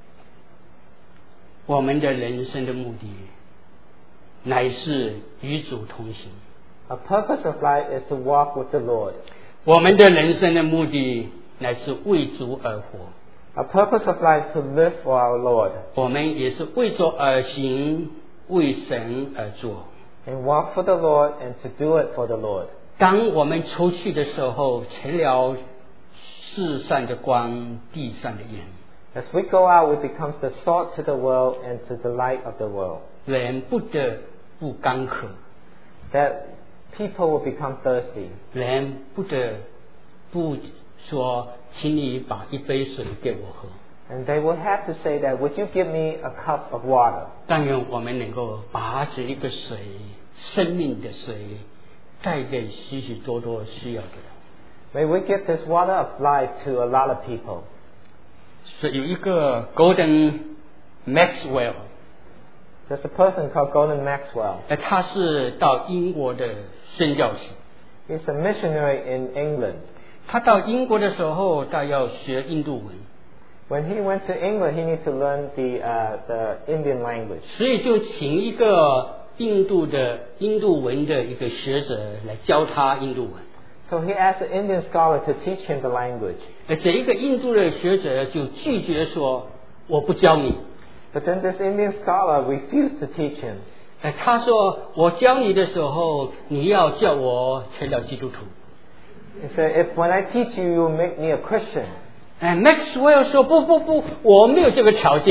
我们的人生的目的，乃是与主同行。 A purpose of life is to walk with the Lord. 我们的人生的目的，乃是为主而活。 A purpose of life is to live for our Lord 我们也是为主而行，为神而做。 and walk for the Lord and to do it for the Lord. 当我们出去的时候，成了世上的光，地上的盐。 As we go out, we become the salt to the world and to the light of the world. 人不得不干渴， That people will become thirsty. 人不得不说，请你把一杯水给我喝。 And they will have to say that, Would you give me a cup of water? 但愿我们能够把这一个水，生命的水，带给许许多多需要的人。 May we give this water of life to a lot of people. 是有一个 Gordon Maxwell， There's a person called Gordon Maxwell. 他是到英国的宣教士。 He's a missionary in England. 他到英国的时候，他要学印度文， When he went to England, he needed to learn the Indian language. 所以就请一个印度文的一个学者来教他印度文。 So he asked an Indian scholar to teach him the language. 这一个印度的学者就拒绝说：“我不教你。 But then this Indian scholar refused to teach him. 他说：“我教你的时候，你要叫我成了基督徒。” He said, If when I teach you, you will make me a Christian. Maxwell 说：“不，我没有这个条件。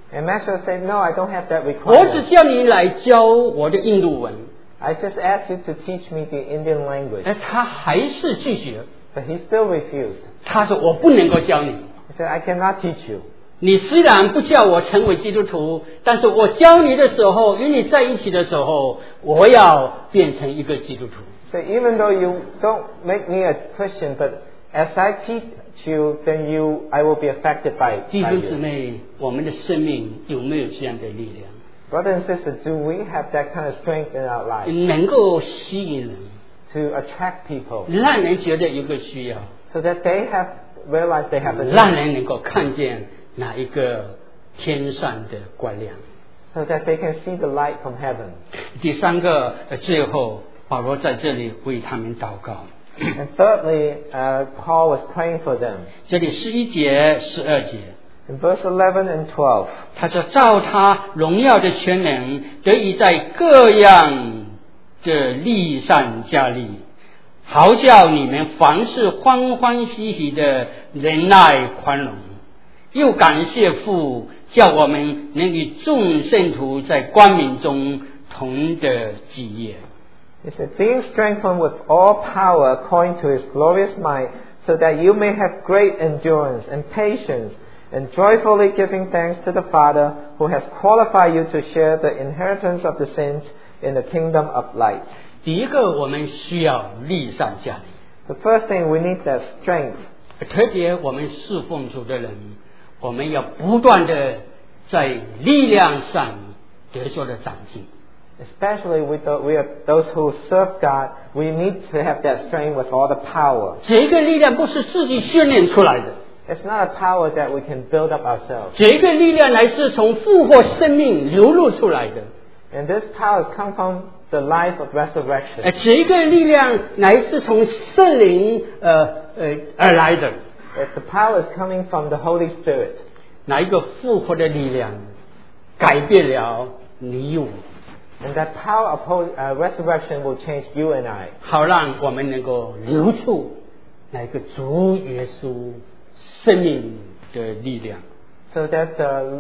And Maxwell said, no, I don't have that 我只 requirement. 叫你来教我的印度文。 I just asked you to teach me the Indian language. 他还是拒绝， But he still refused. 他说我不能够教你。 He said, I cannot teach you. 你虽然不叫我成为基督徒，但是我教你的时候，与你在一起的时候，我要变成一个基督徒。 So even though you don't make me a Christian, but as I teach you, then I will be affected by 弟兄姊 you. 妹，我们的生命有没有这样的力量， Brother and sister, do we have that kind of strength in our life 能够吸引人， to attract people 让人觉得有个需要， so that they have realized they have a 让 need, 人能够看见哪一个天上的光亮？ so that they can see the light from heaven. 第三个，最后保罗在这里为他们祷告。 And thirdly, Paul was praying for them. 这里11节、12节。 In verse 11 and 12, 他说：“照他荣耀的全能，得以在各样的力上加力，好叫你们凡事欢欢喜喜的忍耐宽容。又感谢父，叫我们能与众圣徒在光明中同得基业。” he said, being strengthened with all power according to his glorious might, so that you may have great endurance and patience, and joyfully giving thanks to the Father who has qualified you to share the inheritance of the saints in the kingdom of light. 第一个，我们需要力上加力， The first thing, we need that strength. 特别我们侍奉主的人，我们要不断的在力量上得着的长进。 Especially we are those who serve God, we need to have that strength with all the power. 这个力量不是自己训练出来的， It's not a power that we can build up ourselves. 这个力量乃是从复活生命流露出来的。 And this power has come from the life of resurrection. 这个力量乃是从圣灵而来的。 The power is coming from the Holy Spirit. 哪一个复活的力量改变了你我， And that power of resurrection will change you and I, 好让我们能够流出那一个主耶稣生命的力量。 so that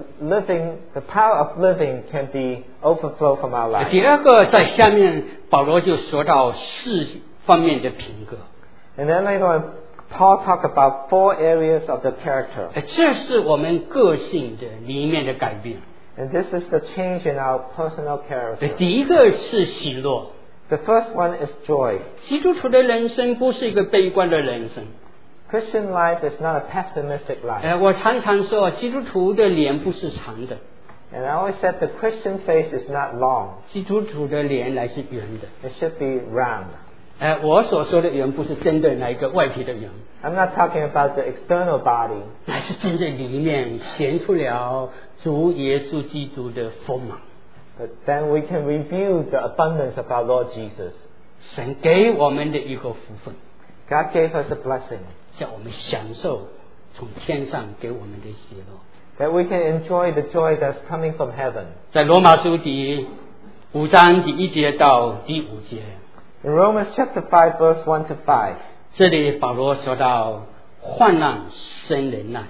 the power of living can be overflow from our life. 第二个，在下面保罗就说到4方面的品格， And then later on, Paul talked about 4 areas of the character. 这是我们个性的里面的改变。 And this is the change in our personal character. 第一个是喜乐， The first one is joy. 基督徒的人生不是一个悲观的人生。 Christian life is not a pessimistic life. 我常常说，基督徒的脸不是长的， And I always said the Christian face is not long. 基督徒的脸乃是圆的。 It should be round. 我所说的圆不是针对哪一个外体的圆， I'm not talking about the external body, 乃是针对里面显出了主耶稣基督的丰满。 but then we can review the abundance of our Lord Jesus. 神给我们的一个福分， God gave us a blessing 叫我们享受从天上给我们的喜乐。 that we can enjoy the joy that's coming from heaven. 在罗马书第5章第1节到第5节， In Romans chapter 5 verse 1 to 5, 这里保罗说到患难生忍耐，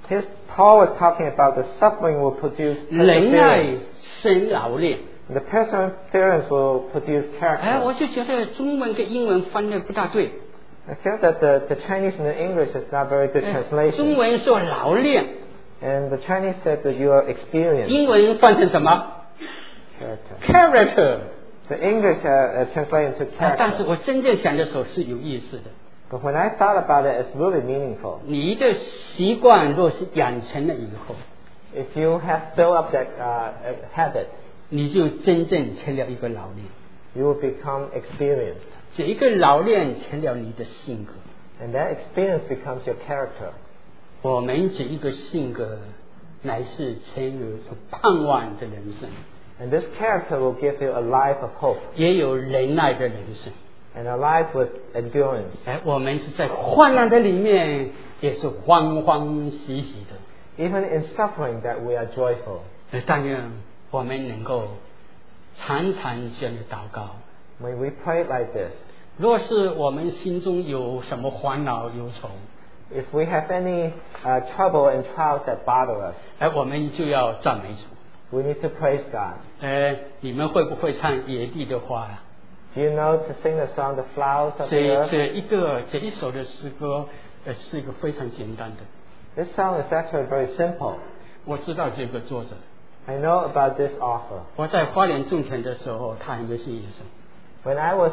Paul was talking about the suffering will produce 忍耐 perseverance. 生老练。 The perseverance will produce character. 我就觉得中文跟英文翻的不大对。 I feel that the Chinese and the English is not very good 中 translation. 文说老练， And the Chinese said that you are experienced 英文翻成什么 character. character？ The English translated into 但是 character. 我真正想的时候是有意思的。 But when I thought about it, it's really meaningful. 你的习惯若是养成了以后， If you have built up that habit, 你就真正成了一个老练。 you will become experienced. 这一个老练成了你的性格。 And that experience becomes your character. 我们这一个性格乃是成有盼望的人生， And this character will give you a life of hope 也有忍耐的人生。 and a life with endurance. 我们是在患难的里面也是欢欢喜喜的。 Even in suffering that we are joyful. 但愿我们能够常常这样的祷告。 When we pray like this, 若是我们心中有什么烦恼忧愁， If we have any trouble and trials that bother us, 我们就要赞美主。 we need to praise God. 你们会不会唱野地的花呀？ Do you know to sing the song The Flowers of the Earth? 这一首的诗歌，是一个非常简单的。 This song is actually very simple. 我知道这个作者。 I know about this author. 我在花莲种田的时候，他还没信耶稣。 When I was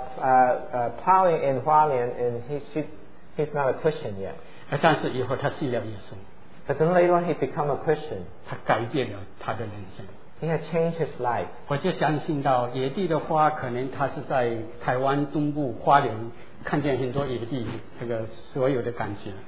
plowing in Hualien, and he's not a Christian yet. 但是以后他信了耶稣。 But then later on he became a Christian. 他改变了他的人生。 He had changed his life. 我就相信到野地的花，可能他是在台湾东部花莲看见很多野地这个所有的感觉。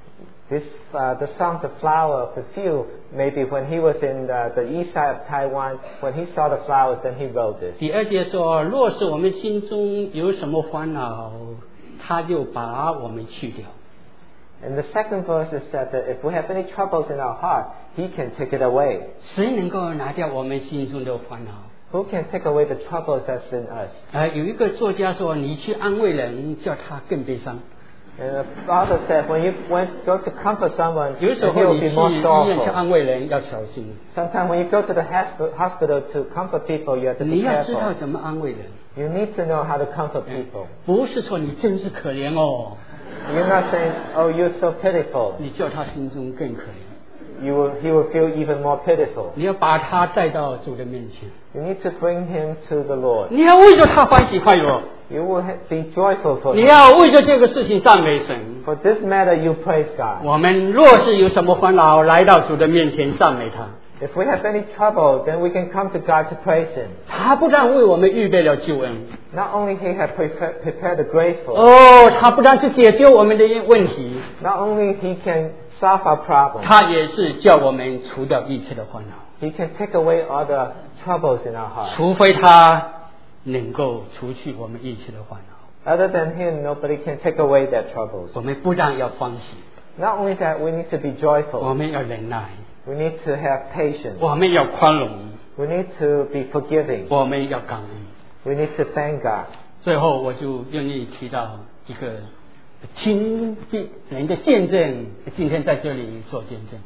The song The Flower of the Field, maybe when he was in the east side of Taiwan, when he saw the flowers, then he wrote this. 第二节说，若是我们心中有什么烦恼，他就把我们去掉。 And the second verse is said that if we have any troubles in our heart, he can take it away. 谁能够拿掉我们心中的烦恼？ Who can take away the troubles that's in us? 有一个作家说，你去安慰人，叫他更悲伤。 And the author said, when you go to comfort someone, 有时 he 候 will 你去 be more 医院去 sorrowful. 安慰人要小心， Sometimes when you go to the hospital to comfort people, you have to 你 be 要知道 careful. 怎么安慰人， You need to know how to comfort people. 不是说你真是可怜哦， You're not saying, oh, you're so pitiful. 你叫他心中更可怜。 He will feel even more pitiful. 你要把他带到主的面前， You need to bring him to the Lord. 你要为着他欢喜快乐， You will be joyful for 你 him. 要为着这个事情赞美神。 For this matter, you praise God. 我们若是有什么烦恼，来到主的面前赞美他， If we have any trouble, then we can come to God to praise him. 他不但为我们预备了救恩， Not only he has prepared the grace for us, 他不但是解决我们的问题， not only he can solve our problems, 他也是叫我们除掉一切的烦恼。 he can take away all the troubles in our heart. 除非他能够除去我们一切的烦恼， Other than him, nobody can take away their troubles. 我们不但要欢喜， Not only that, we need to be 我 joyful. 们要忍耐， We need to have patience. 我们要宽容， We need to be forgiving. 我们要感恩。 We need to thank God. 最后，我就愿意提到一个听人的见证，今天在这里做见证。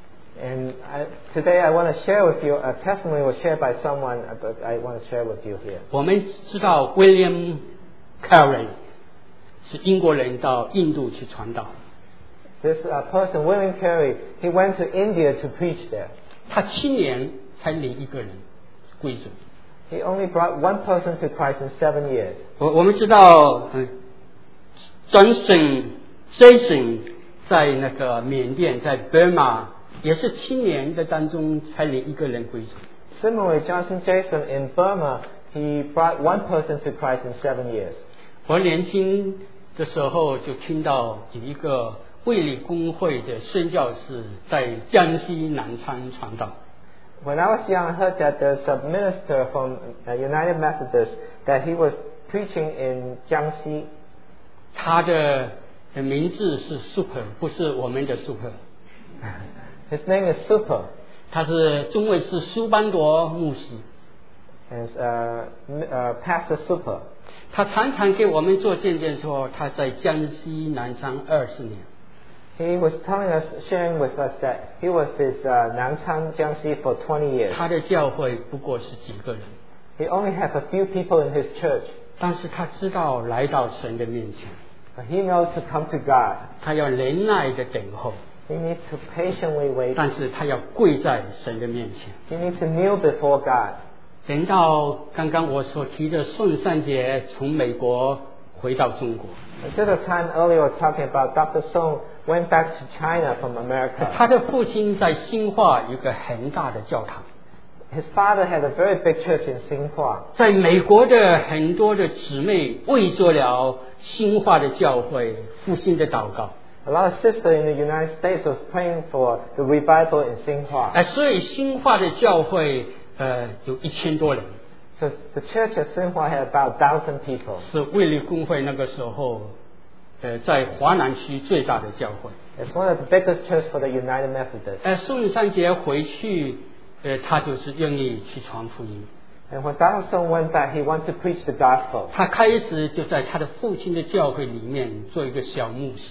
And today I want to share with you a testimony was shared by someone that I want to share with you here. 我们知道 William Carey 是英国人到印度去传道， This person, William Carey, he went to India to preach there. 他7年才领一个人归主。 He only brought one person to Christ in 7 years. 我们知道Jason 在那个缅甸，在 Burma 也是7年的当中才领一个人归主。 Similarly, Johnson Jason in Burma, he brought one person to Christ in 7 years. 我年轻的时候就听到有一个卫理公会的宣教士在江西南昌传道。 When I was young, I heard that there's a minister from United Methodist that he was preaching in Jiangxi. 他的名字是 Super， 不是我们的 Super。 His name is Super. 他是中卫是苏班铎牧师。 And Pastor Super. 他常常给我们做见证说，他在江西南昌20年。 He was telling us, sharing with us that he was his Nanchang Jiangxi for 20 years. 他的教会不过是几个人， He only had a few people in his church. 但是他知道来到神的面前， But he knows to come to God. 他要忍耐的等候， He needs to patiently wait. 但是他要跪在神的面前。 He needs to kneel before God. 等到刚刚我所提的宋善杰从美国回到中国， Until the time earlier I was talking about, Dr. Song went back to China from America. 他的父亲在新化有个很大的教堂， His father had a very big church in Xinhua. 在美国的很多的姊妹为做了新化的教会复兴的祷告， A lot of sisters in the United States was praying for the revival in Xinhua. 所以新化的教会有1000多人， So the church at Xinhua had about 1,000 people. 是卫理公会那个时候在华南区最大的教会。 It's one of the biggest churches for the United Methodists. 宋善杰回去，他就是愿意去传福音。 And when Dr. Song went back, he wanted to preach the gospel. 他开始就在他的父亲的教会里面做一个小牧师。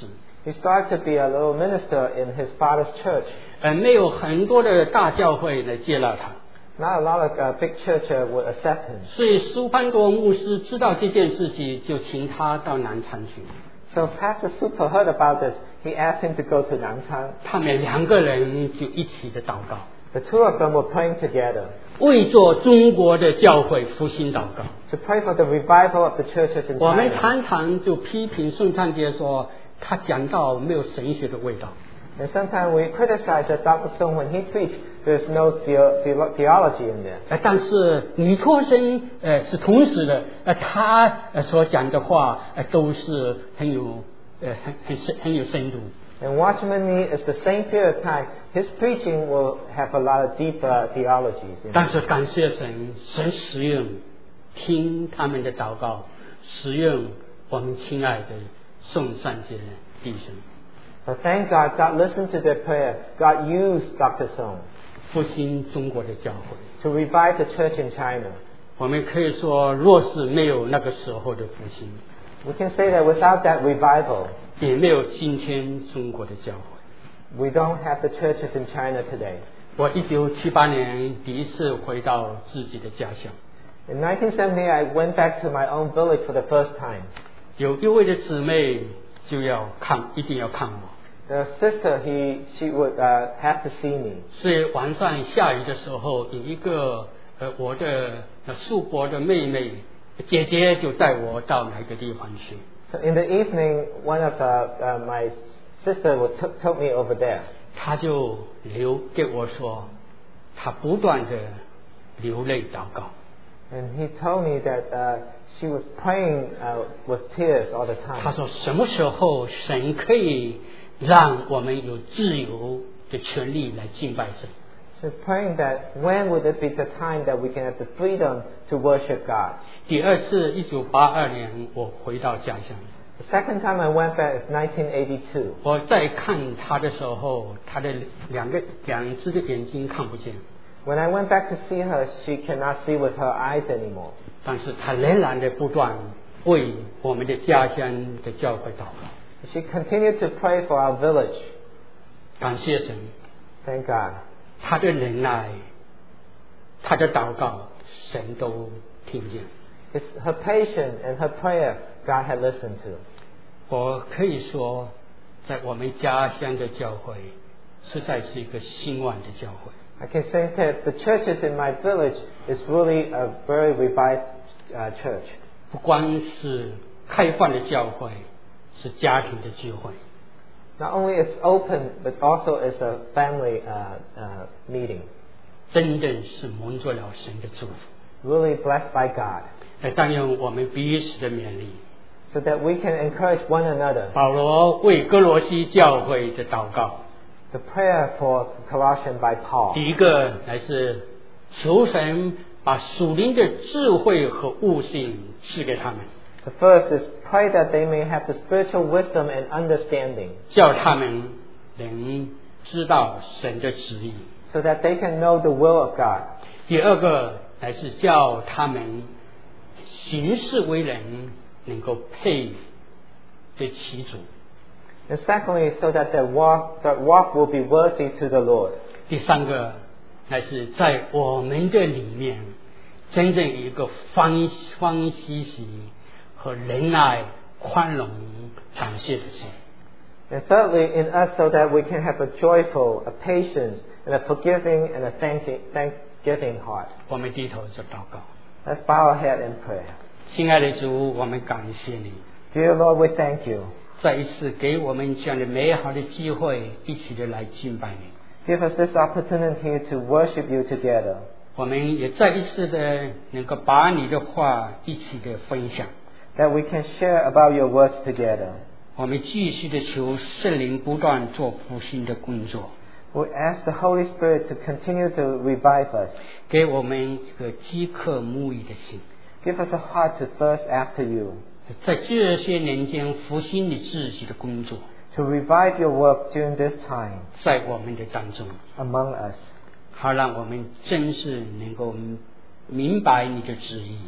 He started to be a little minister in his father's church. 没有很多的大教会来接纳他。 Not a lot of big church would accept him. 所以苏潘多牧师知道这件事情，就请他到南昌去。 So Pastor Super heard about this. He asked him to go to Nanchang. 他们2个人就一起的祷告， The two of them were praying together 为做中国的教会复兴祷告。 to pray for the revival of the churches in 我们 China. 常常就批评宋灿杰说，他讲道没有神学的味道。 And sometimes we criticize that Dr. Song when he preached, there's no theology in there. 但是女托生是同时的，他所讲的话都是很有深度。 And Watchman Nee is the same period of time. His preaching will have a lot of deep theologies. 但是感谢神，神使用听他们的祷告，使用我们亲爱的宋善杰弟兄。 But thank God, God listened to their prayer. God used Dr. Song 复兴中国的教会。 to revive the church in China. 我们可以说，若是没有那个时候的复兴， We can say that without that revival, 也没有今天中国的教会。 we don't have the churches in China today. 我1978年第一次回到自己的家乡， In 1970, I went back to my own village for the first time. 有一位的姊妹就要一定要看我， The sister, she would have to see me. 所以晚上下雨的时候，有一个我的叔伯的妹妹姐姐就带我到哪个地方去。 So in the evening, one of my sister took me over there. 他就给我说，他不断的流泪祷告。 And he told me that she was praying with tears all the 他 time. 说什么时候神可以让我们有自由的权利来敬拜神？ She was praying that when would it be the time that we can have the freedom to worship God? 第二次1982年我回到家乡， The second time I went back is 1982. 我在看他的时候，他的两只的眼睛看不见， When I went back to see her, she cannot see with her eyes anymore. 但是他仍然的不断为我们的家乡的教会祷告。 She continued to pray for our village. 感谢神， Thank God. 他的忍耐，他的祷告，神都听见。 It's her patience and her prayer God had listened to. 我可以说，在我们家乡的教会，实在是一个兴旺的教会。 I can say that the churches in my village is really a very revived church. 不光是开放的教会，是家庭的聚会。 Not only it's open, but also it's a family meeting. 真正是蒙着了神的祝福。 Really blessed by God. 但愿我们彼此的勉励。 So that we can encourage one another. 保罗为哥罗西教会的祷告， The prayer for Colossians by Paul. 第一个乃是求神把属灵的智慧和悟性赐给他们， The first is pray that they may have the spiritual wisdom and understanding, 叫他们能知道神的旨意。 so that they can know the will of God. 第二个乃是叫他们行事为人能够配得其主。 And secondly, so that their walk will be worthy to the Lord. 第三个乃是在我们的里面真正有一个欢喜喜和仁爱、宽容、感谢的心。 And thirdly, in us, so that we can have a joyful, a patience, and a forgiving and a thanksgiving heart. 我们低头做祷告。 Let's bow our head in prayer. 亲爱的主，我们感谢你， Dear Lord, we thank you. 再一次给我们这样的美好的机会，一起的来敬拜你。 Give us this opportunity to worship you together. 我们也再一次的能够把你的话一起的分享。 That we can share about your words together. 我们继续的求圣灵不断做复兴的工作， We ask the Holy Spirit to continue to revive us. 给我们这个饥渴慕义的心。 Give us a heart to thirst after you. 在这些年间复兴你自己的工作， To revive your work during this time 在我们的当中， among us. 好让我们真是能够明白你的旨意，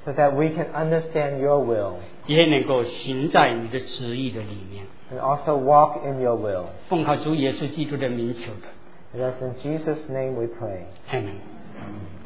so that we can understand your will 也能够行在你的旨意的里面。 and also walk in your will. 奉靠主耶稣基督的名求的， And that's in Jesus' name we pray. Amen。